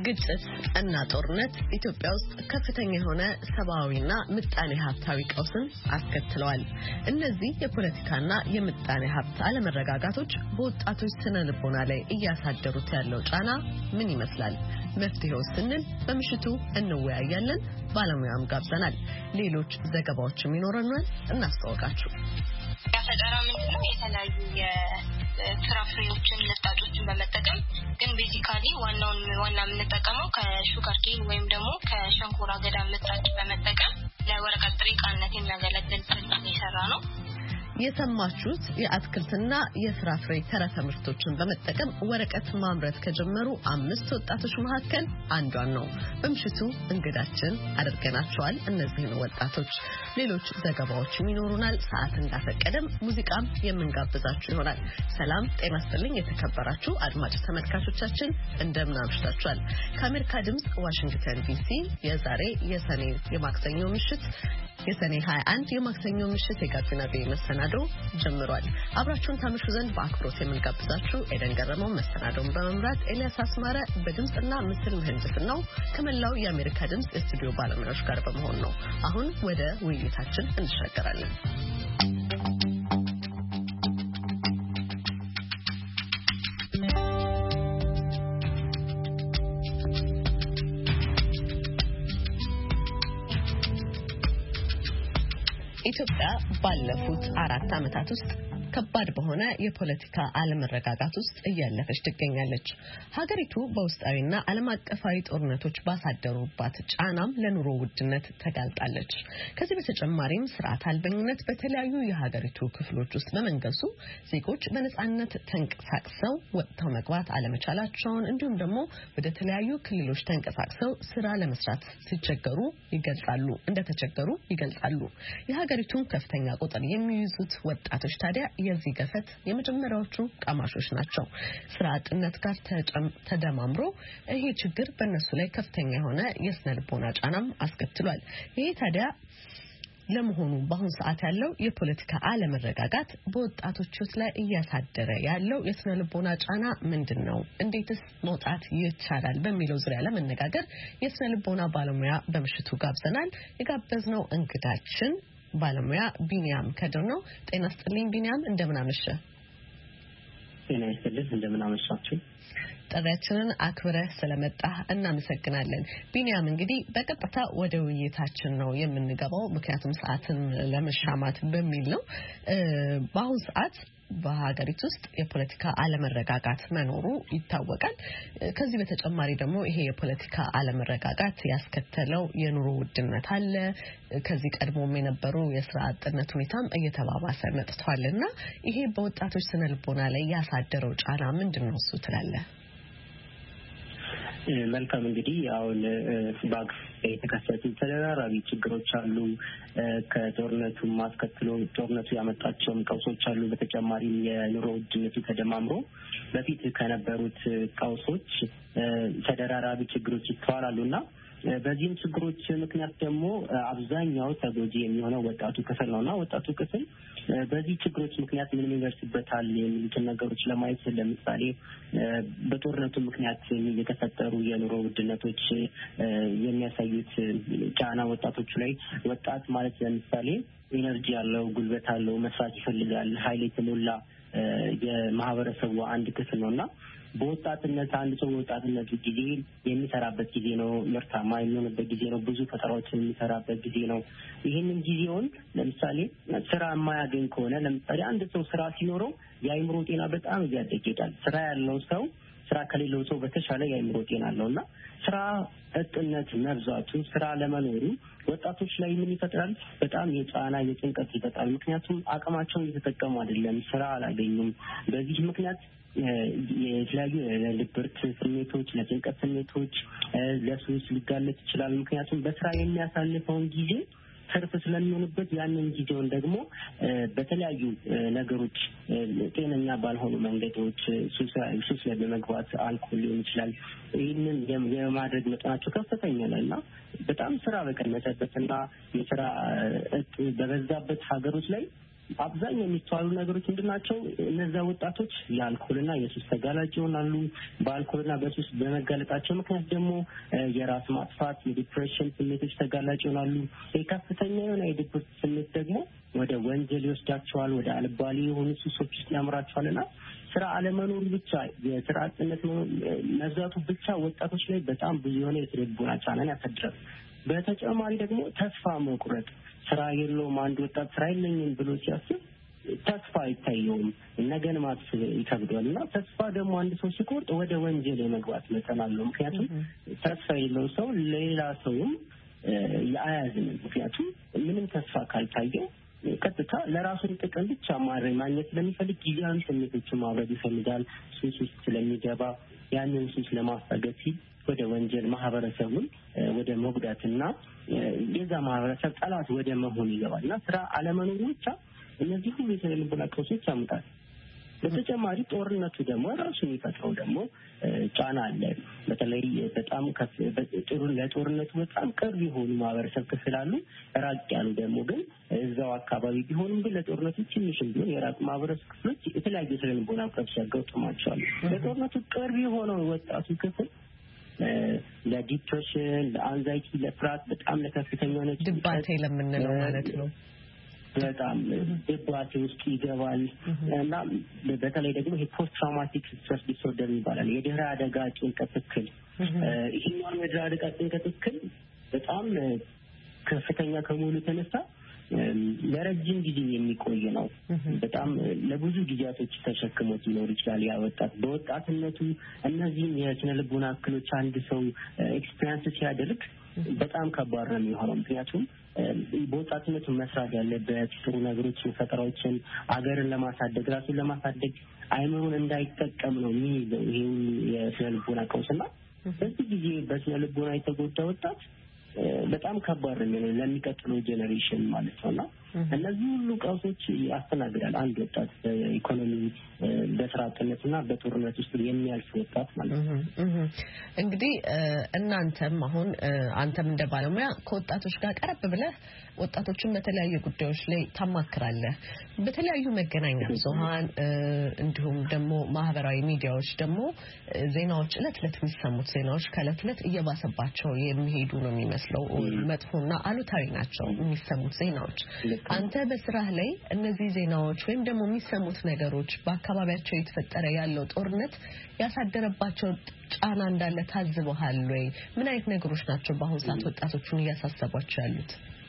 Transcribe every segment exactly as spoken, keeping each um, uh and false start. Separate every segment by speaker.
Speaker 1: ግጭት እና ጦርነት ኢትዮጵያ ውስጥ ከፍተኛ የሆነ ሰብአዊና ምጣኔ ሀብታዊ ቀውስን አስከትለዋል። እነዚህ የፖለቲካና የምጣኔ ሀብት አለመረጋጋቶች በወጣቶች ስነ ልቦና ላይ እያሳደሩት ያለው ጫና ምን ይመስላል? መፍትሄው ስንል በምሽቱ እንወያያለን። ባለሙያም ጋብዘናል። ሌሎች ዘገባዎችም ይኖረናል። እናስተዋውቃችሁ።
Speaker 2: ያፈጠራ ምንድነው? የተለያዩ የፍራፍሬዎችን ልጣጮችን በመጠቀም ግን ቤዚካሊ ዋናውን ዋና የምንጠቀመው ከሹገር ኬን ወይም ደግሞ ከሸንኮራ አገዳ ልጣጭ በመጠቀም ለወረቀት ጥሬ ዕቃነት የሚያገለግል ፕሮዳክት የሰራ ነው።
Speaker 1: የሰማችሁት የአትክልትና የፍራፍሬ ተረፈ ምርቶችን በመጠቀም ወረቀት ማምረት ከጀመሩ አምስት ወጣቶች መካከል አንዷን ነው በምሽቱ እንግዳችን አድርገናቸዋል። እነዚህን ወጣቶች ሌሎች ዘገባዎችም ይኖሩናል። ሰዓት እንዳፈቀደም ሙዚቃም የምንጋብዛችሁ ይሆናል። ሰላም ጤና ይስጥልኝ የተከበራችሁ አድማጭ ተመልካቾቻችን እንደምን አምሽታችኋል? ከአሜሪካ ድምጽ ዋሽንግተን ዲሲ የዛሬ የሰኔ የማክሰኞ ምሽት የሰኔ ሃያ አንድ የማክሰኞ ምሽት የጋቢና ቤ መሰናዶ ጀምሯል። አብራችሁን ታመሹ ዘንድ በአክብሮት የምንጋብዛችሁ ኤደን ገረመው መሰናዶውን በመምራት ኤልያስ አስማረ በድምጽና ምስል ምህንድስናው ከመላው የአሜሪካ ድምጽ የስቱዲዮ ባለሙያዎች ጋር በመሆን ነው። አሁን ወደ ውይይታችን እንሻገራለን። ኢትዮጵያ ባለፉት አራት ዓመታት ውስጥ ከባድ በሆነ የፖለቲካ አለመረጋጋት ውስጥ እያለፈች ትገኛለች። ሀገሪቱ በውስጣዊና ዓለም አቀፋዊ ጦርነቶች ባሳደሩባት ጫናም ለኑሮ ውድነት ተጋልጣለች። ከዚህ በተጨማሪም ስርዓት አልበኝነት በተለያዩ የሀገሪቱ ክፍሎች ውስጥ በመንገሱ ዜጎች በነጻነት ተንቀሳቅሰው ወጥተው መግባት አለመቻላቸውን እንዲሁም ደግሞ ወደ ተለያዩ ክልሎች ተንቀሳቅሰው ስራ ለመስራት ሲቸገሩ ይገልጻሉ እንደተቸገሩ ይገልጻሉ። የሀገሪቱን ከፍተኛ ቁጥር የሚይዙት ወጣቶች ታዲያ የዚህ ገፈት የመጀመሪያዎቹ ቀማሾች ናቸው። ስራ አጥነት ጋር ተደማምሮ ይሄ ችግር በእነሱ ላይ ከፍተኛ የሆነ የስነ ልቦና ጫናም አስከትሏል። ይሄ ታዲያ ለመሆኑ በአሁን ሰዓት ያለው የፖለቲካ አለመረጋጋት በወጣቶች ላይ እያሳደረ ያለው የስነ ልቦና ጫና ምንድነው? እንዴትስ መውጣት ይቻላል? በሚለው ዙሪያ ለመነጋገር የስነ ልቦና ባለሙያ በምሽቱ ጋብዘናል። የጋበዝነው እንግዳችን ባለሙያ ቢኒያም ከድር ነው። ጤና ይስጥልኝ ቢኒያም፣ እንደምን አመሸ?
Speaker 3: ጤና ይስጥልኝ፣ እንደምን አመሻችሁ?
Speaker 1: ጥሪያችንን አክብረህ ስለመጣህ እናመሰግናለን። ቢኒያም እንግዲህ በቀጥታ ወደ ውይይታችን ነው የምንገባው፣ ምክንያቱም ሰዓትን ለመሻማት በሚል ነው። በአሁን ሰዓት በሀገሪቱ ውስጥ የፖለቲካ አለመረጋጋት መኖሩ ይታወቃል። ከዚህ በተጨማሪ ደግሞ ይሄ የፖለቲካ አለመረጋጋት ያስከተለው የኑሮ ውድነት አለ። ከዚህ ቀድሞም የነበሩ የስራ አጥነት ሁኔታም እየተባባሰ መጥቷልና ይሄ በወጣቶች ስነ ልቦና ላይ ያሳደረው ጫና ምንድነው እሱ ትላለህ?
Speaker 3: መልካም እንግዲህ አሁን ባግ የተከሰቱ ተደራራቢ ችግሮች አሉ። ከጦርነቱ ማስከትሎ ጦርነቱ ያመጣቸው ቀውሶች አሉ። በተጨማሪም የኑሮ ውድነቱ ተደማምሮ በፊት ከነበሩት ቀውሶች ተደራራቢ ችግሮች ይስተዋላሉና በዚህም ችግሮች ምክንያት ደግሞ አብዛኛው ተጎጂ የሚሆነው ወጣቱ ክፍል ነውና ወጣቱ ክፍል በዚህ ችግሮች ምክንያት ምን ይደርስበታል የሚሉትን ነገሮች ለማየት ለምሳሌ በጦርነቱ ምክንያት የተፈጠሩ የኑሮ ውድነቶች የሚያሳዩት ጫና ወጣቶቹ ላይ ወጣት ማለት ለምሳሌ ኢነርጂ ያለው ጉልበት አለው፣ መስራት ይፈልጋል፣ ኃይል የተሞላ የማህበረሰቡ አንድ ክፍል ነውና በወጣትነት አንድ ሰው ወጣትነት ጊዜ የሚሰራበት ጊዜ ነው። ምርታማ የሚሆንበት ጊዜ ነው። ብዙ ፈጠራዎችን የሚሰራበት ጊዜ ነው። ይሄንን ጊዜውን ለምሳሌ ስራ የማያገኝ ከሆነ ለምሳሌ አንድ ሰው ስራ ሲኖረው የአይምሮ ጤና በጣም እያደገ ይሄዳል። ስራ ያለው ሰው ስራ ከሌለው ሰው በተሻለ የአይምሮ ጤና አለውና ስራ እጥነት መብዛቱ ስራ ለመኖሩ ወጣቶች ላይ ምን ይፈጥራል? በጣም የጫና የጭንቀት ይፈጥራል። ምክንያቱም አቅማቸውን እየተጠቀሙ አይደለም፣ ስራ አላገኙም። በዚህ ምክንያት የተለያዩ ለድብርት ስሜቶች፣ ለጭንቀት ስሜቶች፣ ለሱስ ሊጋለጥ ይችላል። ምክንያቱም በስራ የሚያሳልፈውን ጊዜ ትርፍ ስለሚሆንበት ያንን ጊዜውን ደግሞ በተለያዩ ነገሮች ጤነኛ ባልሆኑ መንገዶች ሱስ ላይ በመግባት አልኮል ሊሆን ይችላል። ይህንን የማድረግ መጠናቸው ከፍተኛ ነውና በጣም ስራ በቀነሰበትና የስራ በበዛበት ሀገሮች ላይ አብዛኛው የሚስተዋሉ ነገሮች ምንድናቸው? እነዛ ወጣቶች የአልኮልና የሱስ ተጋላጭ ይሆናሉ። በአልኮልና በሱስ በመጋለጣቸው ምክንያት ደግሞ የራስ ማጥፋት፣ የዲፕሬሽን ስሜቶች ተጋላጭ ይሆናሉ። የከፍተኛ የሆነ የድብርት ስሜት ደግሞ ወደ ወንጀል ይወስዳቸዋል፣ ወደ አልባሌ የሆኑ ሱሶች ውስጥ ያምራቸዋልና ስራ አለመኖሩ ብቻ የስራ አጥነት መብዛቱ ብቻ ወጣቶች ላይ በጣም ብዙ የሆነ የስነ ልቦና ጫናን ያሳድራል። በተጨማሪ ደግሞ ተስፋ መቁረጥ፣ ስራ የለውም። አንድ ወጣት ስራ የለኝም ብሎ ሲያስብ ተስፋ አይታየውም፣ ነገን ማሰብ ይከብዳል እና ተስፋ ደግሞ አንድ ሰው ሲቆርጥ ወደ ወንጀል የመግባት መጠን አለው። ምክንያቱም ተስፋ የለው ሰው ሌላ ሰውም አያዝንም። ምክንያቱም ምንም ተስፋ ካልታየው ቀጥታ ለራሱን ጥቅም ብቻ ማድረግ ማግኘት ስለሚፈልግ ጊዜያዊ ስሜቶችን ማውረድ ይፈልጋል። ሱስ ውስጥ ስለሚገባ ያንን ሱስ ለማስታገስ ሲል ወደ ወንጀል ማህበረሰቡን ወደ መጉዳትና የዛ ማህበረሰብ ጠላት ወደ መሆን ይገባል እና ስራ አለመኖሩ ብቻ እነዚህ ሁሉ የስነ ልቦና ቀውሶች ያመጣል። በተጨማሪ ጦርነቱ ደግሞ ራሱ የሚፈጥረው ደግሞ ጫና አለ። በተለይ በጣም ጥሩ ለጦርነቱ በጣም ቅርብ የሆኑ ማህበረሰብ ክፍል አሉ። ራቅ ያሉ ደግሞ ግን እዛው አካባቢ ቢሆኑም ግን ለጦርነቱ ትንሽም ቢሆን የራቅ ማህበረሰብ ክፍሎች የተለያዩ የስነ ልቦና ቀውስ ያጋጥማቸዋል። ለጦርነቱ ቅርብ የሆነው ወጣቱ ክፍል ለዲፕሬሽን፣ ለአንዛይቲ፣ ለፍርሃት በጣም ለከፍተኛ ነው
Speaker 1: ድባቴ ለምንለው ማለት ነው
Speaker 3: በጣም ድባቴ ውስጥ ይገባል እና በተለይ ደግሞ ይሄ ፖስት ትራውማቲክ ስትረስ ዲስኦርደር ይባላል። የድህረ አደጋ ጭንቀት እክል። ይሄኛው የድህረ አደጋ ጭንቀት እክል በጣም ከፍተኛ ከመሆኑ የተነሳ ለረጅም ጊዜ የሚቆይ ነው። በጣም ለብዙ ጊዜያቶች ተሸክሞት ሊኖር ይችላል። ያ ወጣት በወጣትነቱ እነዚህም የስነ ልቦና እክሎች አንድ ሰው ኤክስፒሪየንስ ሲያደርግ በጣም ከባድ ነው የሚሆነው። ምክንያቱም በወጣትነቱ መስራት ያለበት ጥሩ ነገሮችን፣ ፈጠራዎችን፣ አገርን ለማሳደግ ራሱን ለማሳደግ አይምሮን እንዳይጠቀም ነው የሚይዘው ይሄ የስነ ልቦና ቀውስና በዚህ ጊዜ በስነ ልቦና የተጎዳ ወጣት በጣም ከባድ ነው ለሚቀጥለው ጄኔሬሽን ማለት ነውና እነዚህ ሁሉ ቀውሶች ያስተናግዳል አንድ ወጣት በኢኮኖሚ በስራ አጥነትና በጦርነት ውስጥ የሚያልፍ ወጣት ማለት ነው።
Speaker 1: እንግዲህ እናንተም አሁን አንተም እንደ ባለሙያ ከወጣቶች ጋር ቀረብ ብለህ ወጣቶችን በተለያዩ ጉዳዮች ላይ ታማክራለህ። በተለያዩ መገናኛ ብዙሃን እንዲሁም ደግሞ ማህበራዊ ሚዲያዎች ደግሞ ዜናዎች እለት እለት የሚሰሙት ዜናዎች ከእለት እለት እየባሰባቸው የሚሄዱ ነው የሚመስለው። መጥፎና አሉታዊ ናቸው የሚሰሙት ዜናዎች። አንተ በስራህ ላይ እነዚህ ዜናዎች ወይም ደግሞ የሚሰሙት ነገሮች በአካባቢያቸው የተፈጠረ ያለው ጦርነት ያሳደረባቸው ጫና እንዳለ ታዝበሃል ወይ? ምን አይነት ነገሮች ናቸው በአሁኑ ሰዓት ወጣቶቹን እያሳሰቧቸው ያሉት?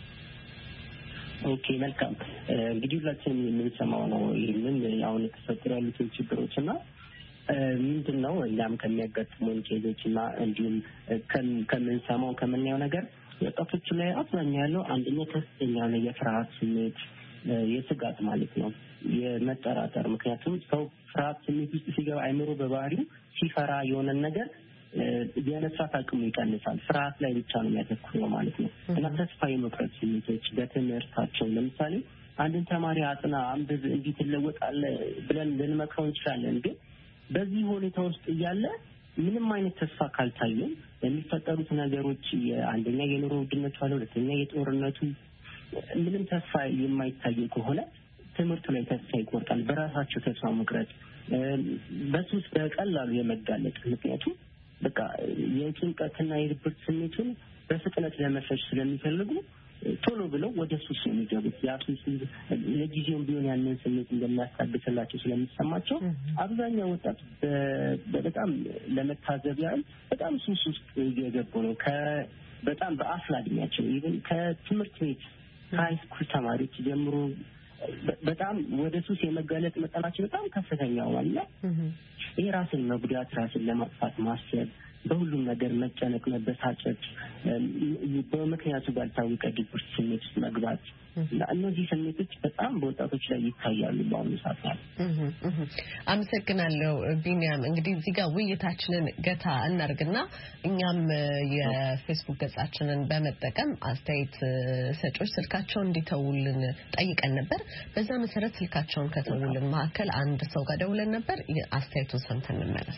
Speaker 3: ኦኬ መልካም። እንግዲህ ሁላችንም የምንሰማው ነው ይሄንን አሁን የተፈጠሩ ያሉትን ችግሮችና ምንድነው እኛም ከሚያጋጥሙን ኬዞችና እንዲሁም ከምንሰማው ከምናየው ነገር ወጣቶች ላይ አብዛኛው ያለው አንደኛ ከፍተኛ ነው የፍርሃት ስሜት፣ የስጋት ማለት ነው፣ የመጠራጠር። ምክንያቱም ሰው ፍርሃት ስሜት ውስጥ ሲገባ አይምሮ በባህሪው ሲፈራ የሆነ ነገር የመስራት አቅሙ ይቀንሳል። ፍርሃት ላይ ብቻ ነው የሚያተኩረው ማለት ነው እና ተስፋ የመቁረጥ ስሜቶች በትምህርታቸው ለምሳሌ አንድን ተማሪ አጥና፣ አንብብ፣ እንዲህ ትለወጣለህ ብለን ልንመክረው እንችላለን። ግን በዚህ ሁኔታ ውስጥ እያለ ምንም አይነት ተስፋ ካልታየም የሚፈጠሩት ነገሮች አንደኛ የኑሮ ውድነቱ አለ፣ ሁለተኛ የጦርነቱ ምንም ተስፋ የማይታየው ከሆነ ትምህርቱ ላይ ተስፋ ይቆርጣል። በራሳቸው ተስፋ መቁረጥ፣ በሱስ በቀላሉ የመጋለጥ ምክንያቱም በቃ የጭንቀትና የድብርት ስሜቱን በፍጥነት ለመሸሽ ስለሚፈልጉ ቶሎ ብለው ወደ ሱስ የሚገቡት። ያ ሱስ ለጊዜውም ቢሆን ያንን ስሜት እንደሚያስታግስላቸው ስለሚሰማቸው አብዛኛው ወጣት በጣም ለመታዘብ ያህል በጣም ሱስ ውስጥ እየገቡ ነው። በጣም በአፍላ እድሜያቸው ኢቭን ከትምህርት ቤት ከሃይስኩል ተማሪዎች ጀምሮ በጣም ወደ ሱስ የመጋለጥ መጠናቸው በጣም ከፍተኛ ሆኗልና ይሄ ራስን መጉዳት፣ ራስን ለማጥፋት ማሰብ፣ በሁሉም ነገር መጨነቅ፣ መበሳጨት፣ በምክንያቱ ባልታወቀ ድብርት ስሜት ውስጥ መግባት እና እነዚህ ስሜቶች በጣም በወጣቶች ላይ ይታያሉ በአሁኑ ሰዓት ማለት።
Speaker 1: አመሰግናለሁ ቢኒያም። እንግዲህ እዚህ ጋር ውይይታችንን ገታ እናርግና እኛም የፌስቡክ ገጻችንን በመጠቀም አስተያየት ሰጪዎች ስልካቸውን እንዲተውልን ጠይቀን ነበር። በዛ መሰረት ስልካቸውን ከተውልን መካከል አንድ ሰው ጋር ደውለን ነበር። አስተያየቱን ሰምተን እንመለስ።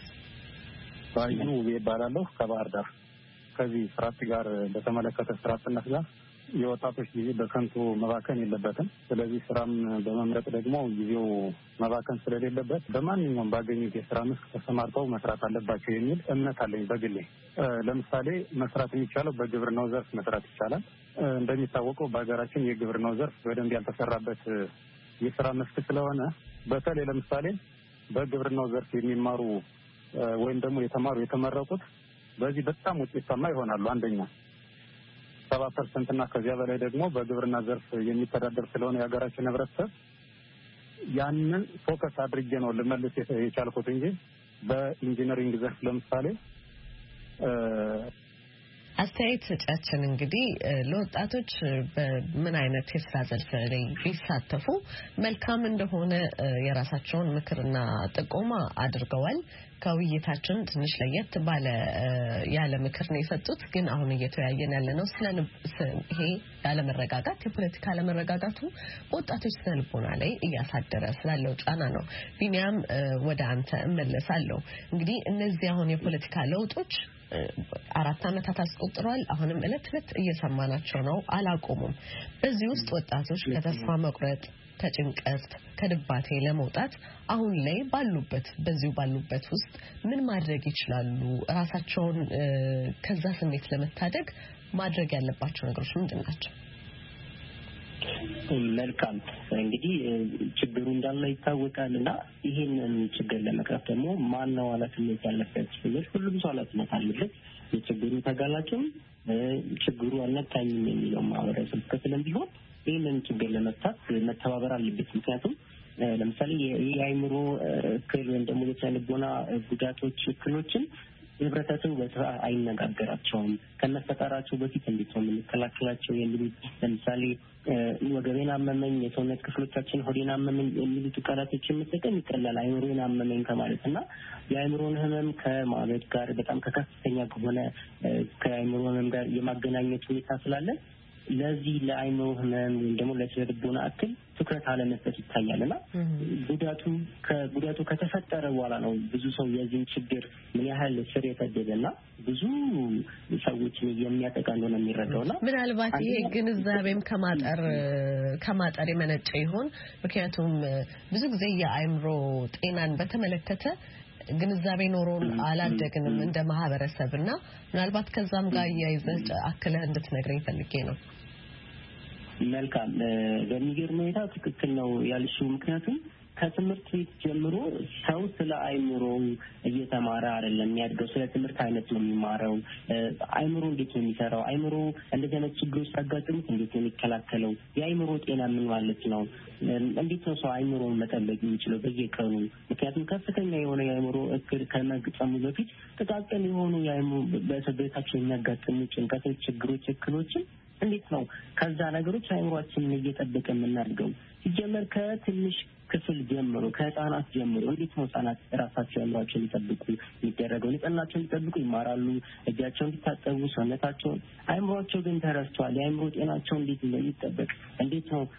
Speaker 4: ባዩ ይባላለሁ ከባህር ዳር። ከዚህ ፍራት ጋር በተመለከተ ፍራትነት ጋር የወጣቶች ጊዜ በከንቱ መባከን የለበትም። ስለዚህ ስራም በመምረጥ ደግሞ ጊዜው መባከን ስለሌለበት በማንኛውም ባገኙት የስራ መስክ ተሰማርተው መስራት አለባቸው የሚል እምነት አለኝ በግሌ። ለምሳሌ መስራት የሚቻለው በግብርናው ዘርፍ መስራት ይቻላል። እንደሚታወቀው በሀገራችን የግብርናው ዘርፍ በደንብ ያልተሰራበት የስራ መስክ ስለሆነ በተለይ ለምሳሌ በግብርናው ዘርፍ የሚማሩ ወይም ደግሞ የተማሩ የተመረቁት በዚህ በጣም ውጤታማ ይሆናሉ። አንደኛ ሰባ ፐርሰንት እና ከዚያ በላይ ደግሞ በግብርና ዘርፍ የሚተዳደር ስለሆነ የሀገራችን ህብረተሰብ ያንን ፎከስ አድርጌ ነው ልመልስ የቻልኩት እንጂ በኢንጂነሪንግ ዘርፍ ለምሳሌ
Speaker 1: አስተያየት ሰጫችን እንግዲህ ለወጣቶች በምን አይነት የስራ ዘርፍ ላይ ቢሳተፉ መልካም እንደሆነ የራሳቸውን ምክርና ጥቆማ አድርገዋል። ከውይይታችን ትንሽ ለየት ባለ ያለ ምክር ነው የሰጡት። ግን አሁን እየተወያየን ያለነው ስለ ይሄ ያለ መረጋጋት የፖለቲካ ያለ መረጋጋቱ ወጣቶች ስነ ልቦና ላይ እያሳደረ ስላለው ጫና ነው። ቢኒያም ወደ አንተ እመለሳለሁ። እንግዲህ እነዚህ አሁን የፖለቲካ ለውጦች አራት አመታት አስቆጥሯል። አሁንም እለት እለት እየሰማናቸው ነው፣ አላቆሙም። በዚህ ውስጥ ወጣቶች ከተስፋ መቁረጥ፣ ከጭንቀት፣ ከድባቴ ለመውጣት አሁን ላይ ባሉበት በዚሁ ባሉበት ውስጥ ምን ማድረግ ይችላሉ? ራሳቸውን ከዛ ስሜት ለመታደግ ማድረግ ያለባቸው ነገሮች ምንድን ናቸው?
Speaker 3: መልካም እንግዲህ ችግሩ እንዳለ ይታወቃልና ይሄንን ችግር ለመቅረፍ ደግሞ ማን ነው ኃላፊነት ያለበት? ሁሉም ሰው ኃላፊነት አለበት። የችግሩ ተጋላጭም ችግሩ አልነካኝም የሚለው ማህበረሰብ ክፍልም ቢሆን ይህንን ችግር ለመፍታት መተባበር አለበት። ምክንያቱም ለምሳሌ የአእምሮ እክል ወይም ደግሞ የስነ ልቦና ጉዳቶች እክሎችን ህብረተሰቡ በስራ አይነጋገራቸውም። ከመፈጠራቸው በፊት እንዴት ነው የምንከላከላቸው የሚሉት ለምሳሌ ወገቤን አመመኝ፣ የሰውነት ክፍሎቻችን ሆዴን አመመኝ የሚሉት ቃላቶችን መጠቀም ይቀላል አእምሮን አመመኝ ከማለትና የአእምሮን ህመም ከማበድ ጋር በጣም ከከፍተኛ ከሆነ ከአእምሮ ህመም ጋር የማገናኘት ሁኔታ ስላለ ለዚህ ለአእምሮ ህመም ወይም ደግሞ ለስነ ልቦና እክል ትኩረት አለመስጠት ይታያልና ጉዳቱ ከጉዳቱ ከተፈጠረ በኋላ ነው ብዙ ሰው የዚህ ችግር ምን ያህል ስር የሰደደና ብዙ ሰዎችን የሚያጠቃ እንደሆነ የሚረዳውና
Speaker 1: ምናልባት ይሄ ግንዛቤም ከማጠር ከማጠር የመነጨ ይሆን? ምክንያቱም ብዙ ጊዜ የአእምሮ ጤናን በተመለከተ ግንዛቤ ኖሮን አላደግንም እንደ ማህበረሰብና ምናልባት ከዛም ጋር ያይዘህ አክለህ እንድትነግረኝ ፈልጌ ነው።
Speaker 3: መልካም በሚገርም ሁኔታ ትክክል ነው ያልሽው። ምክንያቱም ከትምህርት ቤት ጀምሮ ሰው ስለ አእምሮ እየተማረ አይደለም የሚያድገው፣ ስለ ትምህርት አይነት ነው የሚማረው። አእምሮ እንዴት ነው የሚሰራው፣ አእምሮ እንደዚህ አይነት ችግሮች ሲያጋጥሙት እንዴት ነው የሚከላከለው፣ የአእምሮ ጤና ምን ማለት ነው፣ እንዴት ነው ሰው አእምሮን መጠበቅ የሚችለው በየቀኑ። ምክንያቱም ከፍተኛ የሆነ የአእምሮ እክል ከመግጠሙ በፊት ጥቃቅን የሆኑ የአእምሮ በሰቤታቸው የሚያጋጥሙ ጭንቀቶች፣ ችግሮች፣ እክሎችን እንዴት ነው ከዛ ነገሮች አእምሮአችንን እየጠበቀ የምናድገው? ሲጀመር ከትንሽ ክፍል ጀምሮ ከህፃናት ጀምሮ እንዴት ነው ህፃናት ራሳቸው አእምሮአቸውን ሊጠብቁ የሚደረገው? ንጽህናቸውን ሊጠብቁ ይማራሉ፣ እጃቸውን ሊታጠቡ፣ ሰውነታቸውን። አእምሮአቸው ግን ተረስቷል። የአእምሮ ጤናቸው እንዴት እንደሚጠበቅ፣ እንዴት ነው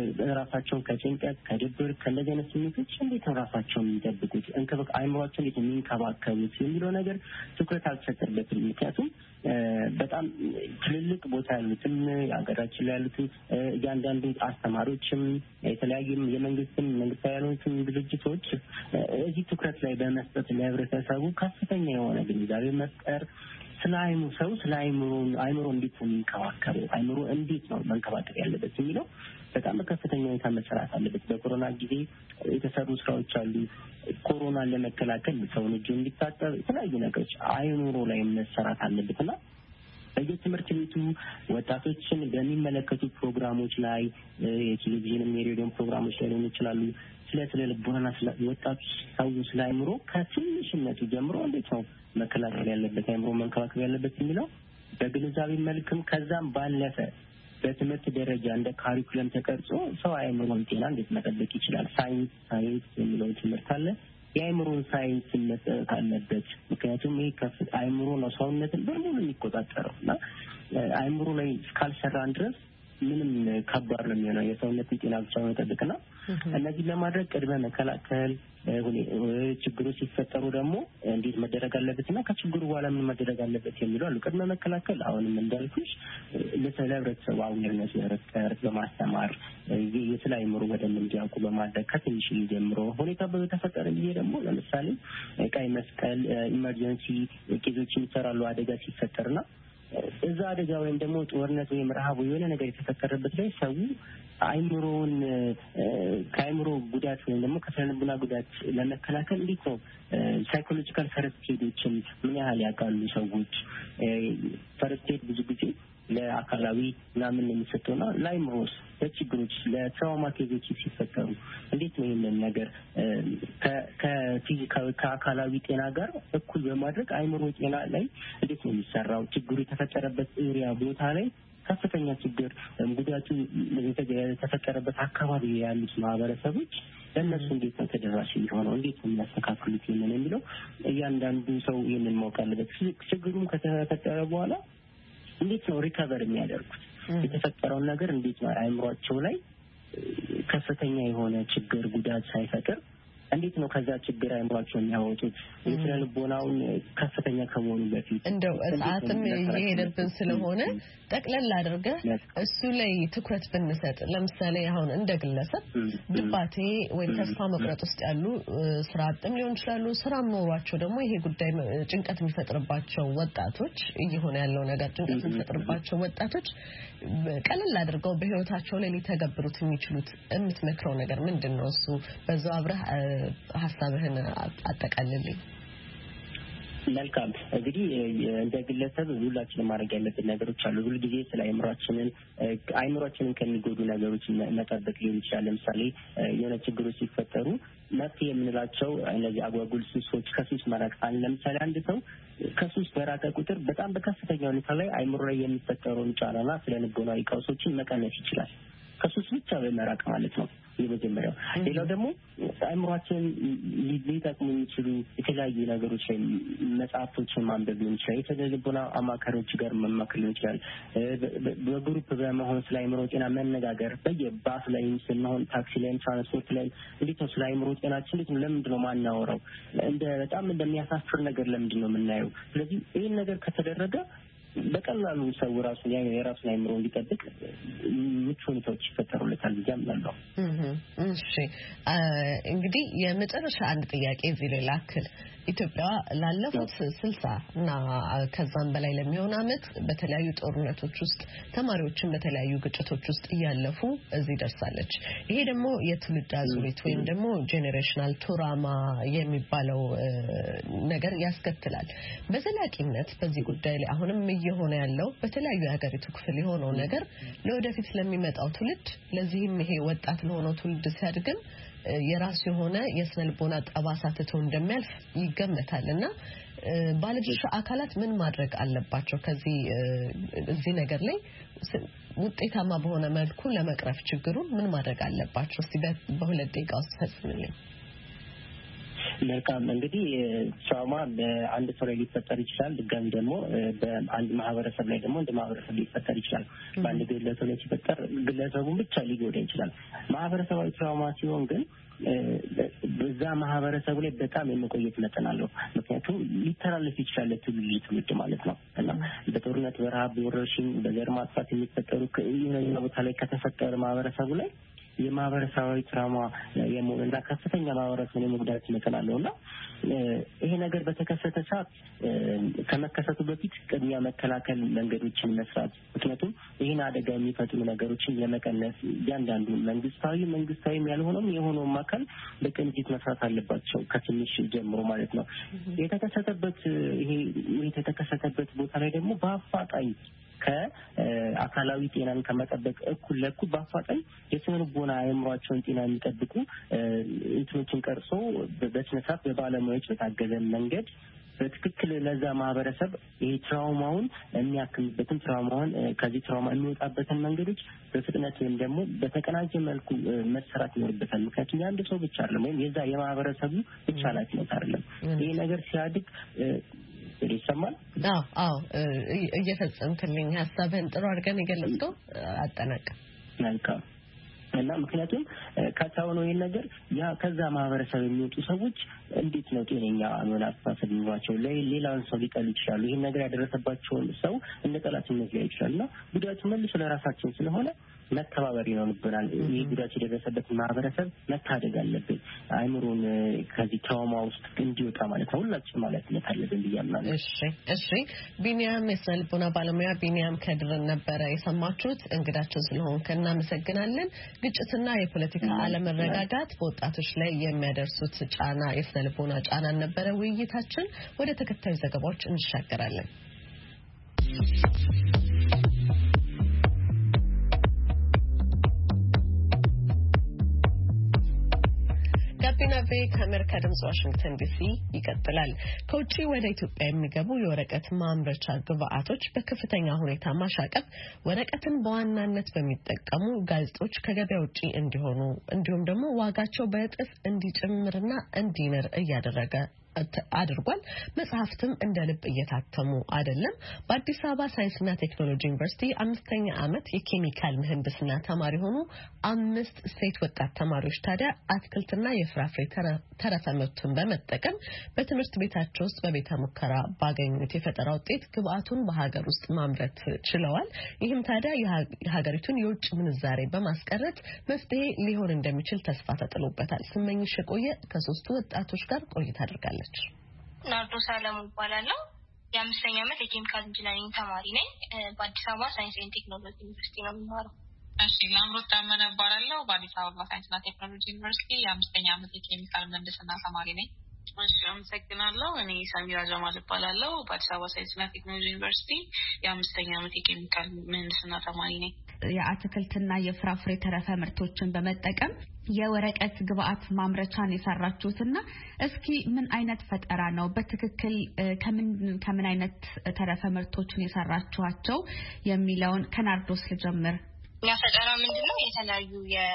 Speaker 3: ራሳቸውን ከጭንቀት፣ ከድብር፣ ከእንደዚህ አይነት ስሜቶች እንዴት ነው ራሳቸውን የሚጠብቁት፣ እንክብክ አእምሮአቸውን እንዴት የሚንከባከቡት የሚለው ነገር ትኩረት አልተሰጠበትም። ምክንያቱም በጣም ትልልቅ ቦታ ያሉትም የሀገራችን ላይ ያሉትም እያንዳንዱ አስተማሪዎችም የተለያዩም የመንግስትም መንግስታዊ ያሉትም ድርጅቶች እዚህ ትኩረት ላይ በመስጠት ለህብረተሰቡ ከፍተኛ የሆነ ግንዛቤ መፍጠር ስለ አእምሮ ሰው ስለ አእምሮ አእምሮ እንዴት ነው የሚንከባከበው፣ አእምሮ እንዴት ነው መንከባከብ ያለበት የሚለው በጣም በከፍተኛ ሁኔታ መሰራት አለበት። በኮሮና ጊዜ የተሰሩ ስራዎች አሉ። ኮሮናን ለመከላከል ሰውን እጁ እንዲታጠብ የተለያዩ ነገሮች አእምሮ ላይ መሰራት አለበትና በየትምህርት ቤቱ ወጣቶችን በሚመለከቱ ፕሮግራሞች ላይ የቴሌቪዥንም የሬዲዮ ፕሮግራሞች ላይ ሊሆኑ ይችላሉ ስለ ስለ ልቦና ስለ ወጣቶች ሰው ስለ አእምሮ ከትንሽነቱ ጀምሮ እንዴት ነው መከላከል ያለበት አእምሮ መንከባከብ ያለበት የሚለው በግንዛቤ መልክም ከዛም ባለፈ በትምህርት ደረጃ እንደ ካሪኩለም ተቀርጾ ሰው አእምሮን ጤና እንዴት መጠበቅ ይችላል። ሳይንስ ሳይንስ የሚለው ትምህርት አለ። የአእምሮን ሳይንስ መጠቀም አለበት። ምክንያቱም ይሄ ከፍ አእምሮ ነው ሰውነትን በሙሉ የሚቆጣጠረው እና አእምሮ ላይ እስካልሰራን ድረስ ምንም ከባድ ነው የሚሆነው የሰውነትን ጤና ብቻ መጠበቅና እነዚህ ለማድረግ ቅድመ መከላከል ችግሮች ሲፈጠሩ ደግሞ እንዴት መደረግ አለበትና ከችግሩ በኋላ ምን መደረግ አለበት የሚለው አሉ። ቅድመ መከላከል አሁንም እንዳልኩሽ ለሰለብረተሰቡ አዌርነስ መፍጠር በማስተማር የተለያዩ ምሩ በደንብ እንዲያውቁ በማድረግ ከትንሽ ጀምሮ ሁኔታ በተፈጠረ ጊዜ ደግሞ ለምሳሌ ቀይ መስቀል ኢመርጀንሲ ኬዞችን ይሰራሉ አደጋ ሲፈጠርና እዛ አደጋ ወይም ደግሞ ጦርነት ወይም ረሃብ የሆነ ነገር የተፈጠረበት ላይ ሰው አይምሮን ከአይምሮ ጉዳት ወይም ደግሞ ከስነልቦና ጉዳት ለመከላከል እንዴት ነው ሳይኮሎጂካል ፈርስት ኤዶችን ምን ያህል ያውቃሉ ሰዎች? ፈርስት ኤድ ብዙ ጊዜ ለአካላዊ ምናምን የሚሰጠውና ለአይምሮስ ለችግሮች ለትራውማ ኬዞች ሲፈጠሩ እንዴት ነው ይሄንን ነገር ከፊዚካዊ ከአካላዊ ጤና ጋር እኩል በማድረግ አይምሮ ጤና ላይ እንዴት ነው የሚሰራው? ችግሩ የተፈጠረበት ኤሪያ ቦታ ላይ ከፍተኛ ችግር ጉዳቱ የተፈጠረበት አካባቢ ያሉት ማህበረሰቦች ለእነሱ እንዴት ነው ተደራሽ የሚሆነው? እንዴት ነው የሚያስተካክሉት? ይሄንን የሚለው እያንዳንዱ ሰው ይሄንን ማወቅ አለበት። ችግሩም ከተፈጠረ በኋላ እንዴት ነው ሪከቨር የሚያደርጉት? የተፈጠረውን ነገር እንዴት ነው አይምሮአቸው ላይ ከፍተኛ የሆነ ችግር ጉዳት ሳይፈጥር እንዴት ነው ከዛ ችግር አይምሮአቸው የሚያወጡት? የስነ ልቦናውን ከፍተኛ ከመሆኑ በፊት
Speaker 1: እንደው ሰዓትም እየሄደብን ስለሆነ ጠቅለል አድርገህ እሱ ላይ ትኩረት ብንሰጥ፣ ለምሳሌ አሁን እንደ ግለሰብ ድባቴ ወይም ተስፋ መቁረጥ ውስጥ ያሉ ስራ አጥም ሊሆን ይችላሉ፣ ስራም ኖሯቸው ደግሞ ይሄ ጉዳይ ጭንቀት የሚፈጥርባቸው ወጣቶች እየሆነ ያለው ነገር ጭንቀት የሚፈጥርባቸው ወጣቶች ቀለል አድርገው በህይወታቸው ላይ ሊተገብሩት የሚችሉት የምትመክረው ነገር ምንድነው? እሱ በዛው አብረህ ሐሳብህን አጠቃልልኝ።
Speaker 3: መልካም እንግዲህ እንደ ግለሰብ ሁላችንም ማድረግ ያለብን ነገሮች አሉ። ሁሉ ጊዜ ስለ አይምሮአችንን አይምሮአችንን ከሚጎዱ ነገሮች መጠበቅ ሊሆን ይችላል። ለምሳሌ የሆነ ችግሮች ሲፈጠሩ መፍትሄ የምንላቸው እነዚህ አጓጉል ሱሶች ከሱስ መራቅ አለ። ለምሳሌ አንድ ሰው ከሱስ በራቀ ቁጥር በጣም በከፍተኛ ሁኔታ ላይ አይምሮ ላይ የሚፈጠረውን ጫናና ስለ ልቦናዊ ቀውሶችን መቀነስ ይችላል። ከሱስ ብቻ በመራቅ ማለት ነው የመጀመሪያው። ሌላው ደግሞ አይምሮአችንን ሊጠቅሙ የሚችሉ የተለያዩ ነገሮች ላይ መጽሐፎችን ማንበብ ሊሆን ይችላል። የተለያዩ ልቦና አማካሪዎች ጋር መማከር ሊሆን ይችላል። በግሩፕ በመሆን ስለ አይምሮ ጤና መነጋገር፣ በየባስ ላይ ስንሆን ታክሲ ላይ ትራንስፖርት ላይ እንዴት ነው ስለ አይምሮ ጤናችን እንዴት ነው ለምንድን ነው ማናወራው? እንደ በጣም እንደሚያሳፍር ነገር ለምንድን ነው የምናየው? ስለዚህ ይህን ነገር ከተደረገ በቀላሉ ሰው ራሱን ያ የራሱን አይምሮ እንዲጠብቅ ምቹ ሁኔታዎች ይፈጠሩለታል ብዬ አምናለሁ።
Speaker 1: እሺ እንግዲህ የመጨረሻ አንድ ጥያቄ እዚህ ላይ ላክል። ኢትዮጵያ ላለፉት ስልሳ እና ከዛም በላይ ለሚሆን ዓመት በተለያዩ ጦርነቶች ውስጥ ተማሪዎችን በተለያዩ ግጭቶች ውስጥ እያለፉ እዚህ ደርሳለች። ይሄ ደግሞ የትውልድ አዙሪት ወይም ደግሞ ጄኔሬሽናል ትራውማ የሚባለው ነገር ያስከትላል። በዘላቂነት በዚህ ጉዳይ ላይ አሁንም እየሆነ ያለው በተለያዩ የሀገሪቱ ክፍል የሆነው ነገር ለወደፊት ለሚመጣው ትውልድ ለዚህም ይሄ ወጣት ለሆነው ትውልድ ሲያድግም የራሱ የሆነ የስነ ልቦና ጠባሳ ትቶ እንደሚያልፍ ይገመታልና ባለድርሻ አካላት ምን ማድረግ አለባቸው? ከዚህ እዚህ ነገር ላይ ውጤታማ በሆነ መልኩ ለመቅረፍ ችግሩን ምን ማድረግ አለባቸው? እስቲ በሁለት ደቂቃ ውስጥ ፈጽምልኝ።
Speaker 3: መልካም እንግዲህ ትራውማ በአንድ ሰው ላይ ሊፈጠር ይችላል። ድጋሚ ደግሞ በአንድ ማህበረሰብ ላይ ደግሞ እንደ ማህበረሰብ ሊፈጠር ይችላል። በአንድ ግለሰብ ላይ ሲፈጠር ግለሰቡን ብቻ ሊጎዳ ይችላል። ማህበረሰባዊ ትራውማ ሲሆን ግን በዛ ማህበረሰቡ ላይ በጣም የመቆየት መጠን አለው። ምክንያቱም ሊተላለፍ ይችላል ለትውልድ ትውልድ ማለት ነው እና በጦርነት በረሃብ በወረርሽኝ በዘር ማጥፋት የሚፈጠሩ የሆነ ቦታ ላይ ከተፈጠረ ማህበረሰቡ ላይ የማህበረሰባዊ ትራውማ የሞትና ከፍተኛ ማህበረሰቡን የመጉዳት መጠን አለውና ይሄ ነገር በተከሰተ ሰዓት ከመከሰቱ በፊት ቅድሚያ መከላከል መንገዶችን መስራት፣ ምክንያቱም ይህን አደጋ የሚፈጥሩ ነገሮችን የመቀነስ እያንዳንዱ መንግስታዊ መንግስታዊም ያልሆነም የሆነውም አካል በቅንጅት መስራት አለባቸው ከትንሽ ጀምሮ ማለት ነው። የተከሰተበት ይሄ የተከሰተበት ቦታ ላይ ደግሞ በአፋጣኝ ከአካላዊ ጤናን ከመጠበቅ እኩል ለኩል በአፋጣኝ የስነ ልቦና አእምሯቸውን ጤና የሚጠብቁ እንትኖችን ቀርጾ በስነ ስርዓት በባለሙያዎች በታገዘ መንገድ በትክክል ለዛ ማህበረሰብ ይሄ ትራውማውን የሚያክምበትን ትራውማውን ከዚህ ትራውማ የሚወጣበትን መንገዶች በፍጥነት ወይም ደግሞ በተቀናጀ መልኩ መሰራት ይኖርበታል። ምክንያቱም የአንድ ሰው ብቻ አይደለም ወይም የዛ የማህበረሰቡ ብቻ ኃላፊነት አይደለም። ይሄ ነገር ሲያድግ ወደ ይሰማል
Speaker 1: አዎ አዎ እየፈጸምክልኝ ሐሳብህን ጥሩ አድርገን ይገለጽከው አጠናቀ
Speaker 3: መልካም እና ምክንያቱም ካታውኖ ይሄን ነገር ያ ከዛ ማህበረሰብ የሚወጡ ሰዎች እንዴት ነው ጤነኛ አመል አስተሳሰብ ይኖራቸው ለሌላውን ሰው ሊጠሉ ይችላሉ ይሄን ነገር ያደረሰባቸውን ሰው እንደ ጠላትነት ሊያዩ ይችላልና ጉዳቱ መልሶ ለራሳችን ስለሆነ መተባበር ይኖርብናል ይሄ ጉዳት የደረሰበት ማህበረሰብ መታደግ አለብን አይምሮን ከዚህ ትራውማ ውስጥ እንዲወጣ ማለት ነው ሁላችን ማለት ነው ታለብን ብያምናለሁ
Speaker 1: እሺ እሺ ቢኒያም የስነልቦና ባለሙያ ቢኒያም ከድርን ነበረ የሰማችሁት እንግዳችን ስለሆንከ እናመሰግናለን ግጭትና የፖለቲካ አለመረጋጋት በወጣቶች ላይ የሚያደርሱት ጫና የስነልቦና ጫና ነበረ ውይይታችን ወደ ተከታዩ ዘገባዎች እንሻገራለን ጋቢና ቬ ከአሜሪካ ድምጽ ዋሽንግተን ዲሲ ይቀጥላል ከውጪ ወደ ኢትዮጵያ የሚገቡ የወረቀት ማምረቻ ግብአቶች በከፍተኛ ሁኔታ ማሻቀብ ወረቀትን በዋናነት በሚጠቀሙ ጋዜጦች ከገበያ ውጪ እንዲሆኑ እንዲሁም ደግሞ ዋጋቸው በእጥፍ እንዲጨምርና እንዲነር እያደረገ አድርጓል መጽሐፍትም እንደ ልብ እየታተሙ አይደለም በአዲስ አበባ ሳይንስና ቴክኖሎጂ ዩኒቨርሲቲ አምስተኛ ዓመት የኬሚካል ምህንድስና ተማሪ ሆኑ አምስት ሴት ወጣት ተማሪዎች ታዲያ አትክልትና የፍራፍሬ ተረፈ ምርቱን በመጠቀም በትምህርት ቤታቸው ውስጥ በቤተ ሙከራ ባገኙት የፈጠራ ውጤት ግብአቱን በሀገር ውስጥ ማምረት ችለዋል ይህም ታዲያ የሀገሪቱን የውጭ ምንዛሬ በማስቀረት መፍትሄ ሊሆን እንደሚችል ተስፋ ተጥሎበታል ስመኝሽ ቆየ ከሶስቱ ወጣቶች ጋር ቆይታ አድርጋለች
Speaker 2: ናርዶ ሰለሙ ይባላልው የአምስተኛ ዓመት የኬሚካል ኢንጂነሪንግ ተማሪ ነኝ በአዲስ አበባ ሳይንስና ቴክኖሎጂ ዩኒቨርሲቲ ነው የምማረው
Speaker 5: እሺ ላምሮት ታመነ ይባላልው በአዲስ አበባ ሳይንስና ቴክኖሎጂ ዩኒቨርሲቲ የአምስተኛ ዓመት የኬሚካል ምህንድስና ተማሪ ነኝ እሺ አመሰግናለሁ እኔ ሳሚራ ጀማል ይባላልው በአዲስ አበባ ሳይንስና ቴክኖሎጂ ዩኒቨርሲቲ የአምስተኛ ዓመት የኬሚካል ምህንድስና ተማሪ ነኝ
Speaker 6: የአትክልትና የፍራፍሬ ተረፈ ምርቶችን በመጠቀም የወረቀት ግብአት ማምረቻን የሰራችሁትና እስኪ ምን አይነት ፈጠራ ነው በትክክል ከምን ከምን አይነት ተረፈ ምርቶችን የሰራችኋቸው የሚለውን ከናርዶስ ልጀምር
Speaker 2: ያ ፈጠራ ምንድነው የተለያዩ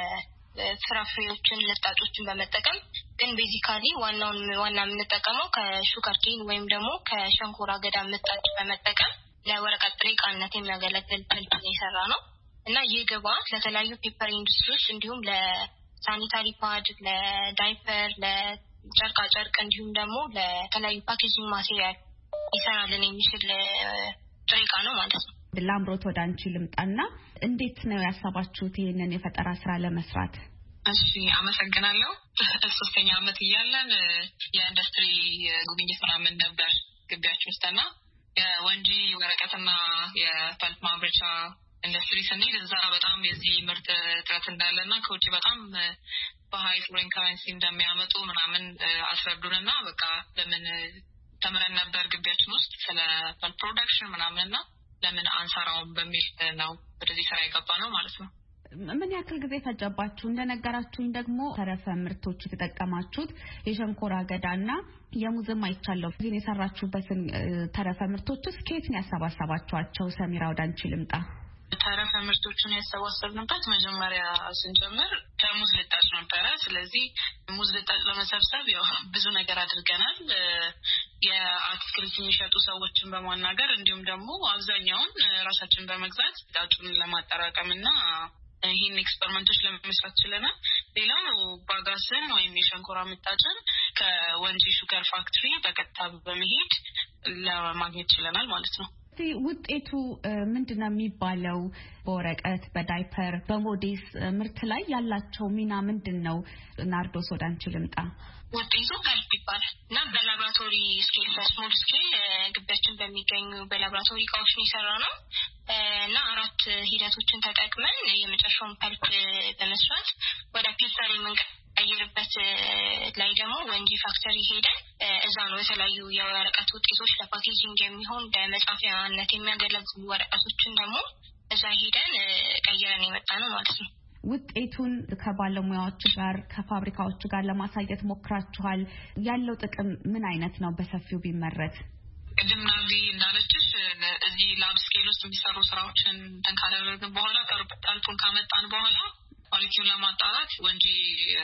Speaker 2: የፍራፍሬዎችን ልጣጮችን በመጠቀም ግን ቤዚካሊ ዋናውን ዋና የምንጠቀመው ከሹገርኬን ወይም ደግሞ ከሸንኮራ አገዳ ምጣጭ በመጠቀም ለወረቀት ጥሬ ዕቃነት የሚያገለግል ፐልፕ ነው የሰራነው እና ይህ ግብአት ለተለያዩ ፔፐር ኢንዱስትሪዎች እንዲሁም ለሳኒታሪ ፓድ ለዳይፐር ለጨርቃ ጨርቅ እንዲሁም ደግሞ ለተለያዩ ፓኬጂንግ ማቴሪያል ይሰራልን የሚችል ጥሬ ዕቃ ነው ማለት ነው
Speaker 6: ላምሮት ወደ አንቺ ልምጣና እንዴት ነው ያሰባችሁት ይሄንን የፈጠራ ስራ ለመስራት
Speaker 5: እሺ አመሰግናለሁ ሶስተኛ ዓመት ይያለን የኢንዱስትሪ ጉብኝት ምናምን ነበር ግቢያችን ውስጥና የወንጂ ወረቀትና የፐልፕ ማምረቻ ኢንዱስትሪ ስንሄድ እዛ በጣም የዚህ ምርት ጥረት እንዳለና ከውጪ በጣም በሃይ ፎሬን ከረንሲ እንደሚያመጡ ምናምን አስረዱንና በቃ ለምን ተመረን ነበር ግቢያችን ውስጥ ስለ ፐልፕ ፕሮዳክሽን ምናምንና ለምን አንሰራውም በሚል ነው ወደዚህ ስራ የገባነው ማለት ነው
Speaker 6: ምን ያክል ጊዜ ፈጀባችሁ እንደነገራችሁኝ ደግሞ ተረፈ ምርቶች ተጠቀማችሁት የሸንኮራ አገዳና የሙዝም አይቻለው ግን የሰራችሁበትን ተረፈ ምርቶችስ ከየት ነው ያሰባሰባችኋቸው ሰሚራ ወደ አንቺ ልምጣ
Speaker 5: ተረፈ ምርቶችን ያሰባሰብንበት መጀመሪያ ስንጀምር ከሙዝ ልጣጭ ነበረ ስለዚህ ሙዝ ልጣጭ ለመሰብሰብ ያው ብዙ ነገር አድርገናል የአትክልት የሚሸጡ ሰዎችን በማናገር እንዲሁም ደግሞ አብዛኛውን ራሳችን በመግዛት ልጣጩን ለማጠራቀምና ይሄን ኤክስፐሪመንቶች ለመስራት ችለናል ሌላው ባጋስን ወይም የሸንኮራ ምጣጭን ከወንጂ ሹገር ፋክተሪ በቀጥታ በመሄድ ለማግኘት ችለናል ማለት ነው
Speaker 6: ውጤቱ ምንድነው የሚባለው በወረቀት በዳይፐር በሞዴስ ምርት ላይ ያላቸው ሚና ምንድነው ናርዶስ ወደ አንቺ ልምጣ
Speaker 2: ውጤቱ ፐልፕ ይባላል እና በላብራቶሪ ስኬል በስሞል ስኬል ግቢያችን በሚገኙ በላብራቶሪ እቃዎች ነው የሰራነው እና አራት ሂደቶችን ተጠቅመን የመጨረሻውን ፐልፕ በመስራት ወደ ፔፐር የምንቀይርበት ላይ ደግሞ ወንጂ ፋክተሪ ሄደን እዛ ነው የተለያዩ የወረቀት ውጤቶች ለፓኬጂንግ የሚሆን ለመጻፊያነት የሚያገለግሉ ወረቀቶችን ደግሞ እዛ ሄደን ቀይረን የመጣነው ማለት ነው
Speaker 6: ውጤቱን ከባለሙያዎች ጋር ከፋብሪካዎች ጋር ለማሳየት ሞክራችኋል ያለው ጥቅም ምን አይነት ነው በሰፊው ቢመረት
Speaker 5: ቅድም ናዚ እንዳለችሽ እዚህ ላብ ስኬል ውስጥ የሚሰሩ ስራዎችን ተንካለልን በኋላ ፐልፑን ካመጣን በኋላ ኳሊቲውን ለማጣራት ወንጂ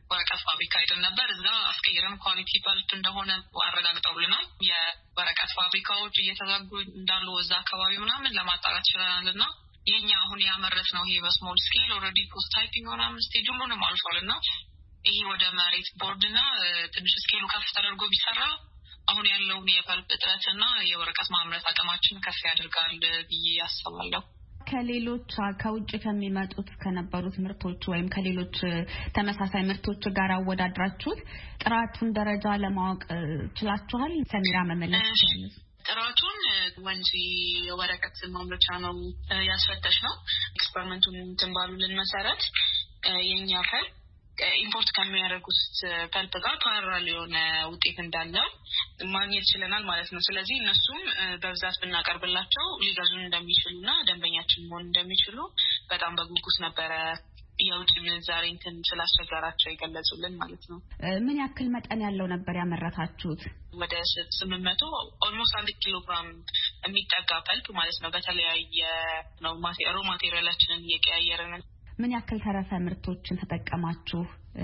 Speaker 5: ወረቀት ፋብሪካ ሄደን ነበር። እዛ አስቀይረን ኳሊቲ ፐልፕ እንደሆነ አረጋግጠውልናል። የወረቀት ፋብሪካዎች እየተዘጉ እንዳሉ እዛ አካባቢ ምናምን ለማጣራት ይችላልና የኛ አሁን ያመረት ነው ይሄ በስሞል ስኬል ኦልሬዲ ፖስት ታይፒንግ ምናምን ስቴጅ ሁሉንም አልፏልና ይሄ ወደ መሬት ቦርድና ትንሽ ስኬሉ ከፍ ተደርጎ ቢሰራ አሁን ያለው የፐልፕ እጥረትና የወረቀት ማምረት አቅማችን ከፍ ያደርጋል ብዬ አስባለሁ።
Speaker 6: ከሌሎች ከውጭ ከሚመጡት ከነበሩት ምርቶች ወይም ከሌሎች ተመሳሳይ ምርቶች ጋር አወዳድራችሁት ጥራቱን ደረጃ ለማወቅ ችላችኋል? ሰሚራ መመለስ
Speaker 5: ጥራቱን ወንጂ የወረቀት ማምረቻ ነው ያስፈተሽ ነው። ኤክስፐሪመንቱን ተንባሉልን መሰረት የኛ ፐልፕ ኢምፖርት ከሚያደርጉት ፐልፕ ጋር ፓራሌል የሆነ ውጤት እንዳለው ማግኘት ይችላል ማለት ነው። ስለዚህ እነሱም በብዛት ብናቀርብላቸው ሊገዙን እንደሚችሉና ደንበኛችን መሆን እንደሚችሉ በጣም በጉጉት ነበረ የውጭ ምንዛሬ እንትን ስላስቸገራቸው የገለጹልን ማለት ነው።
Speaker 6: ምን ያክል መጠን ያለው ነበር ያመረታችሁት?
Speaker 5: ወደ ስምንት መቶ ኦልሞስት አንድ ኪሎ ግራም የሚጠጋ ፐልፕ ማለት ነው። በተለያየ ነው ሮ ማቴሪያላችንን እየቀያየርን።
Speaker 6: ምን ያክል ተረፈ ምርቶችን ተጠቀማችሁ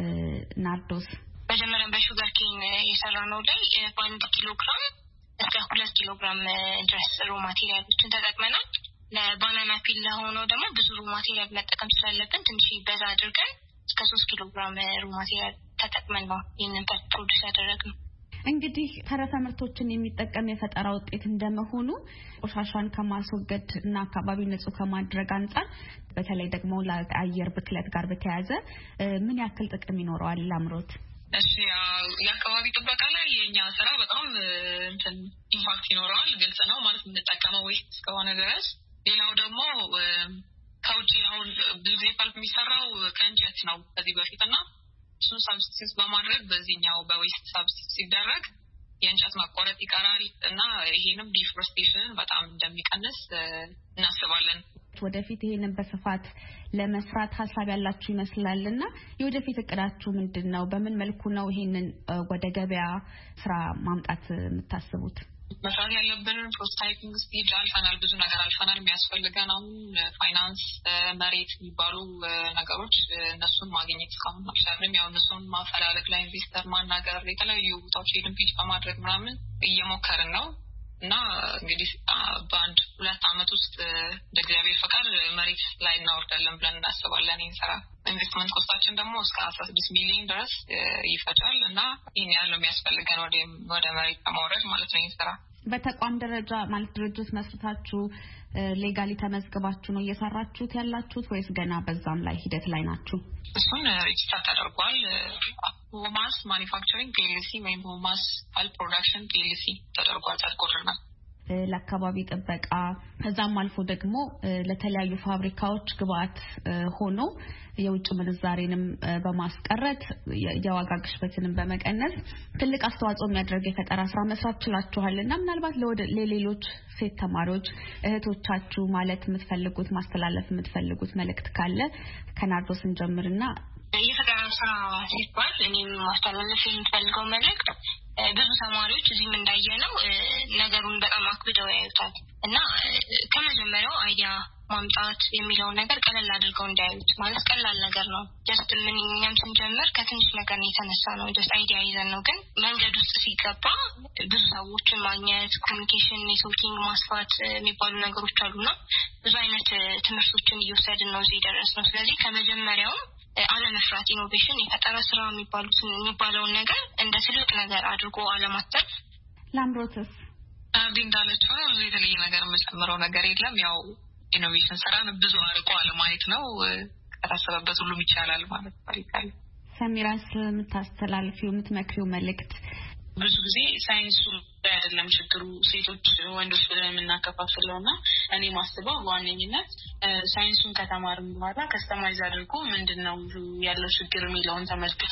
Speaker 6: ናርዶስ?
Speaker 2: መጀመሪያ በሹገር ኬን የሰራነው ላይ በአንድ ኪሎ ግራም እስከ ሁለት ኪሎ ግራም ድረስ ሮ ማቴሪያሎችን ተጠቅመናል። ለባናና ፒል ለሆነው ደግሞ ብዙ ሮ ማቴሪያል መጠቀም ስላለብን ትንሽ በዛ አድርገን እስከ ሶስት ኪሎ ግራም ሮ ማቴሪያል ተጠቅመን ነው ይህንን ፕሮዲዩስ ያደረግነው።
Speaker 6: እንግዲህ ተረፈ ምርቶችን የሚጠቀም የፈጠራ ውጤት እንደመሆኑ ቆሻሻን ከማስወገድ እና አካባቢውን ንጹህ ከማድረግ አንፃር በተለይ ደግሞ ለአየር ብክለት ጋር በተያያዘ ምን ያክል ጥቅም ይኖረዋል ላምሮት?
Speaker 5: እሺ የአካባቢ ጥበቃ ላይ የኛ ስራ በጣም እንትን ኢምፓክት ይኖረዋል። ግልጽ ነው ማለት የምንጠቀመው ዌስት እስከሆነ ድረስ። ሌላው ደግሞ ከውጪ አሁን ብዙ ጊዜ ፐልፕ የሚሰራው ከእንጨት ነው ከዚህ በፊትና እሱን ሳብስቲቲዩት በማድረግ በዚህኛው በዌስት ሳብስቲቲዩት ሲደረግ የእንጨት መቆረጥ ይቀራል እና ይሄንም ዲፎሬስቴሽን በጣም እንደሚቀንስ እናስባለን።
Speaker 6: ወደፊት ይሄንን በስፋት ለመስራት ሀሳብ ያላችሁ ይመስላልና የወደፊት እቅዳችሁ ምንድነው? በምን መልኩ ነው ይሄንን ወደ ገበያ ስራ ማምጣት የምታስቡት?
Speaker 5: መስራት ያለብንን ፕሮቶታይፒንግ ስቴጅ አልፈናል። ብዙ ነገር አልፈናል። የሚያስፈልገን አሁን ፋይናንስ፣ መሬት የሚባሉ ነገሮች እነሱን ማግኘት እስካሁን አልቻልንም። ያው እነሱን ማፈላለግ ላይ ኢንቨስተር ማናገር የተለያዩ ቦታዎች ሄደን ፒች በማድረግ ምናምን እየሞከርን ነው እና እንግዲህ በአንድ ሁለት አመት ውስጥ እንደ እግዚአብሔር ፈቃድ መሬት ላይ እናወርዳለን ብለን እናስባለን። ይህን ስራ ኢንቨስትመንት ኮስታችን ደግሞ እስከ አስራ ስድስት ሚሊዮን ድረስ ይፈጃል እና ይህን ያለው የሚያስፈልገን ወደ ወደ መሬት ለማውረድ ማለት ነው። ይህን ስራ
Speaker 6: በተቋም ደረጃ ማለት ድርጅት መስርታችሁ ሌጋሊ ተመዝግባችሁ ነው እየሰራችሁት ያላችሁት ወይስ ገና በዛም ላይ ሂደት ላይ ናችሁ?
Speaker 5: እሱን ሬጅስተር ተደርጓል። ሆማስ ማኒፋክቸሪንግ ፒኤልሲ ወይም ሆማስ ፓልፕ ፕሮዳክሽን ፒኤልሲ ተደርጓል ተቆርጠናል።
Speaker 6: ለአካባቢ ጥበቃ ከዛም አልፎ ደግሞ ለተለያዩ ፋብሪካዎች ግብአት ሆኖ የውጭ ምንዛሬንም በማስቀረት የዋጋ ግሽበትንም በመቀነስ ትልቅ አስተዋጽኦ የሚያደርግ የፈጠራ ስራ መስራት ችላችኋልና ምናልባት ለሌሎች ሴት ተማሪዎች እህቶቻችሁ ማለት የምትፈልጉት ማስተላለፍ የምትፈልጉት መልእክት ካለ ከናርዶስ እንጀምርና
Speaker 2: የፈጠራ ስራ ሲባል እኔም ማስተላለፍ የምፈልገው መልእክት ብዙ ተማሪዎች እዚህም እንዳየነው ነገሩን በጣም አክብደው ያዩታል እና ከመጀመሪያው አይዲያ ማምጣት የሚለውን ነገር ቀለል አድርገው እንዳያዩት። ማለት ቀላል ነገር ነው። ጀስት ምን እኛም ስንጀምር ከትንሽ ነገር ነው የተነሳ ነው። ጀስት አይዲያ ይዘን ነው። ግን መንገድ ውስጥ ሲገባ ብዙ ሰዎችን ማግኘት፣ ኮሚኒኬሽን፣ ኔትወርኪንግ ማስፋት የሚባሉ ነገሮች አሉና ብዙ አይነት ትምህርቶችን እየወሰድን ነው እዚህ ደረስነው። ስለዚህ ከመጀመሪያው አለመፍራት፣ ኢኖቬሽን፣ የፈጠራ ስራ የሚባሉት የሚባለውን ነገር እንደ ትልቅ ነገር አድርጎ አለማተር።
Speaker 6: ላምሮትስ
Speaker 5: አብዲ እንዳለችው ነው። ብዙ የተለየ ነገር የምጨምረው ነገር የለም። ያው ኢኖቬሽን ስራን ብዙ አርቆ አለማየት ነው። ከታሰበበት ሁሉም ይቻላል ማለት ነው።
Speaker 6: ሰሚራስ የምታስተላልፊው የምትመክሪው መልእክት?
Speaker 5: ብዙ ጊዜ ሳይንሱ አይደለም ችግሩ ሴቶች ወንዶች ብለን የምናከፋፍለውና እኔ ማስበው በዋነኝነት ሳይንሱን ከተማርን በኋላ ከስተማይዝ አድርጎ ምንድነው ያለው ችግር የሚለውን ተመልክቶ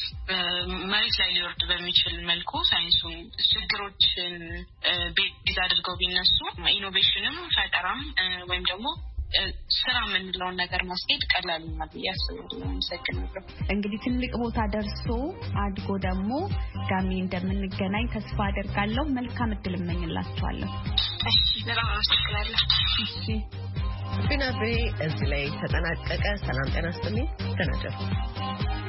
Speaker 5: መሬት ላይ ሊወርድ በሚችል መልኩ ሳይንሱን ችግሮችን ቤዝ አድርገው ቢነሱ ኢኖቬሽንም ፈጠራም ወይም ደግሞ ስራ የምንለውን ነገር ማስኬድ ቀላል ነው ብዬ አስባለሁ። አመሰግናለሁ።
Speaker 6: እንግዲህ ትልቅ ቦታ ደርሶ አድጎ ደግሞ ጋሚ እንደምንገናኝ ተስፋ አደርጋለሁ። መልካም እድል እመኝላችኋለሁ።
Speaker 2: እሺ፣ በጣም አመሰግናለሁ።
Speaker 6: እሺ፣
Speaker 1: ቢናቤ እዚህ ላይ ተጠናቀቀ። ሰላም ጤና ይስጥልኝ። ተናገሩ።